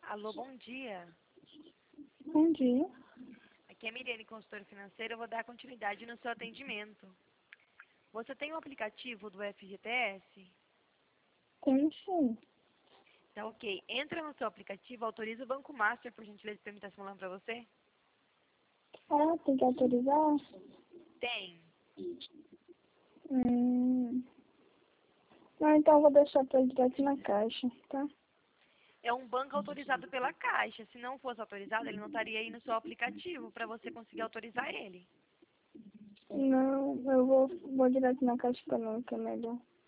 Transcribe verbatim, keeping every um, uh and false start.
Alô, bom dia. Bom dia. Aqui é a Miriane, consultora financeira. Eu vou dar continuidade no seu atendimento. Você tem o aplicativo do F G T S? Tem sim. Tá ok. Entra no seu aplicativo, autoriza o Banco Master, por gentileza, para me estar simulando para você. Ah, tem que autorizar? Tem. Hum. Não, então eu vou deixar pra ele direto na caixa, tá? É um banco autorizado pela Caixa. Se não fosse autorizado, ele não estaria aí no seu aplicativo para você conseguir autorizar ele. Não, eu vou, vou direto na caixa pra não, que é melhor.